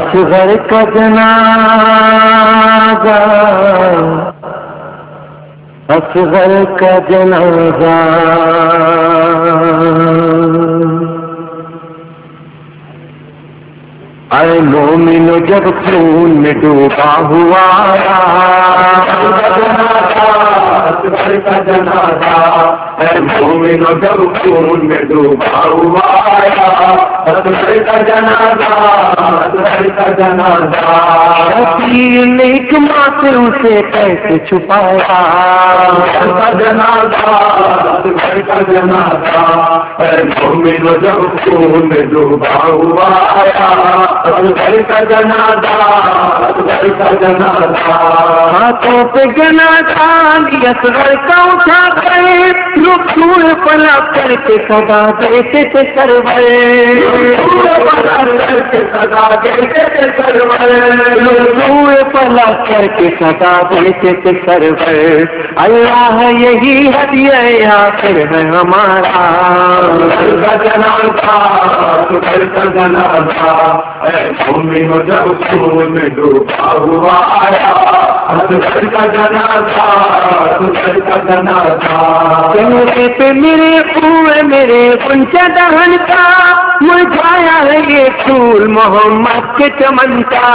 اصغر کا جنازہ اصغر کا جنازہ اے مومنو جب خون میں ڈوبا ہوا اصغر کا جنازہ اے مومنو جب خون میں ڈوبا ہوا اصغر کا جنازہ اصغر کا جنازہ نے حکمہ سے اسے کیسے چھپایا کا جنازہ اصغر کا جنازہ اے مومنو جب خون میں ڈوبا ہوا اصغر کا جنازہ اصغر کا جنازہ ہاتھوں پہ جنازہ اصغر کا اٹھا کر رکوع پلا کر کے صدا دیتے تھے سرور رکوع پلا کر کے صدا دیتے تھے سرور اللہ یہی ہدیہ آخر ہے ہمارا اصغر کا جنازہ اصغر کا جنازہ مومنو جب خون میں ڈوبا ہوا اصغر کا جنازہ اصغر کا جنازہ چہرے پہ میرے ہوئے میرے غنچہ دہن کا مرجھایا ہے یہ پھول محمد کے چمن کا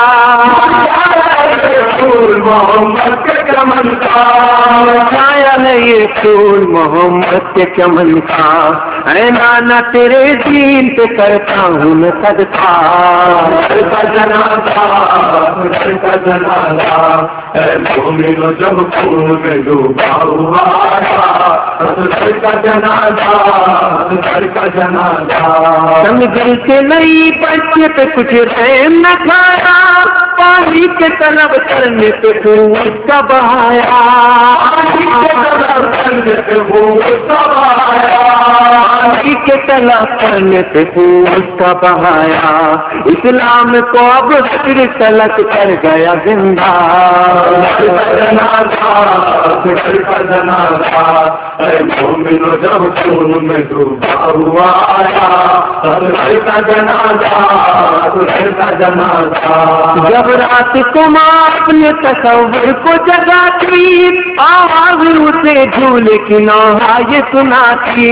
پھول محمد کے چمن کا مرجھایا ہے یہ پھول محمد کے چمن کا اے نانا تیرے دین پہ کرتا ہوں میں صدقہ اصغر کا جنازہ اصغر کا جنازہ اے مومنو جب خون میں ڈوبا ہوا اصغر کا جنازہ اصغر کا جنازہ سمجھ کے نہیں بچے پہ کچھ رحم نہ کھایا پانی کے طلب کرنے پہ خون کا بہایا پانی کے طلب کرنے پہ خون کا بہایا پانی کے طلب کرنے پہ خون کا بہایا اسلام کو اب فکر تلک کر گیا زندہ اصغر کا جنازہ اے مومنو جب خون میں ڈوبا ہوا اصغر کا جنازہ اصغر کا جنازہ جب رات کو ماں اپنے تصور کو جگاتی آواز اسے جھولے کی نوحہ یہ سناتی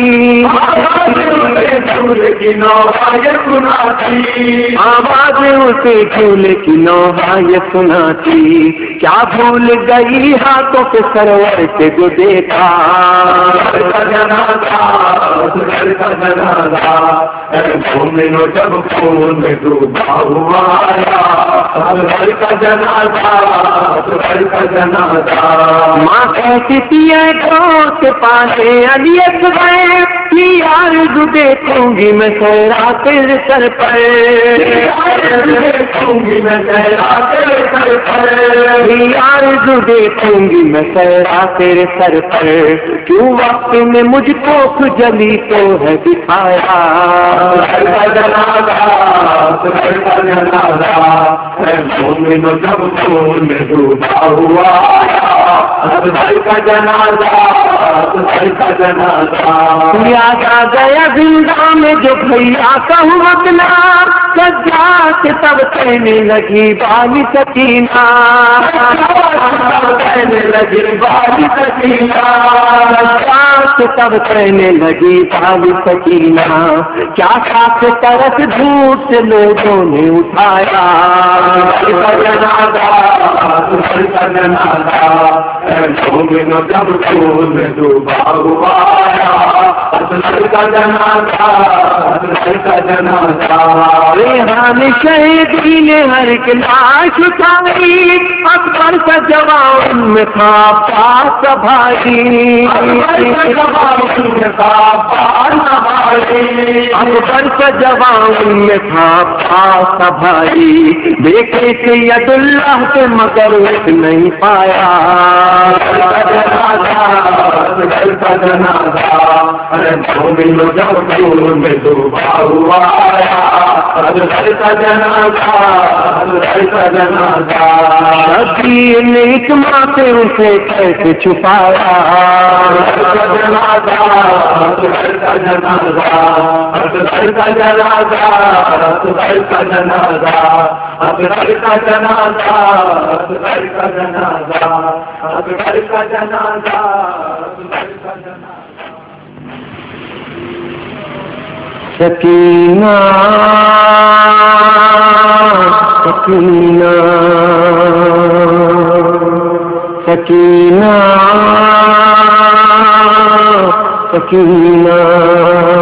جھولے کی نوحہ یہ سناتی آواز اسے جھولے کی نوحہ یہ سناتی کیا بھول گئی ہاتھوں کے سرور سے جو دیکھا اصغر کا جنازہ اصغر کا جنازہ اے مومنو جب خون میں ڈوبا ہوا اصغر کا جنازہ اصغر کا جنازہ ماں کہتی تھی اے دوست پانے علی اصغر کی آرزو دیکھوں گی میں صحرا تیرے سر پر دیکھوں گی میں صحرا تیرے سر پر آرزو دیکھوں گی میں صحرا تیرے سر پر کیوں وقت میں مجھ کو جلی تو ہے دکھایا اصغر کا جنازہ اصغر کا جنازہ اے مومنو جب خون میں ڈوبا ہوا اصغر کا جنازہ اصغر کا جنازہ یاد آ گیا زندہ میں جو بھیا کا وطنا سجاد تب کہنے لگی بالی سکینہ کہنے لگی بالی سکینہ تب کہنے لگی بالی سکینہ کیا ساتھ طرف جھوٹ سے لوگوں نے اٹھایا اصغر کا جنازہ اصغر کا جنازہ اے مومنو جب خون میں ڈوبا ہوا اصغر کا جنازہ اصغر کا جنازہ ریحان شہیدی نے ہر ایک لاش اٹھائی اکبر کا جوان میں خواب پاس بھائی اکبر کا جوان میں خواب پاس بھائی دیکھے کہ ید اللہ کے مگر نہیں پایا اصغر کا جنازہ اے مومنو جب خون میں ڈوبا ہوا اصغر کا جنازہ اصغر کا جنازہ نے حکمہ سے اسے کیسے چھپایا اصغر کا جنازہ اصغر کا جنازہ اصغر کا جنازہ اصغر کا جنازہ اصغر کا جنازہ، اصغر کا جنازہ، اصغر کا جنازہ، اصغر کا جنازہ۔ سکینہ سکینہ سکینہ سکینہ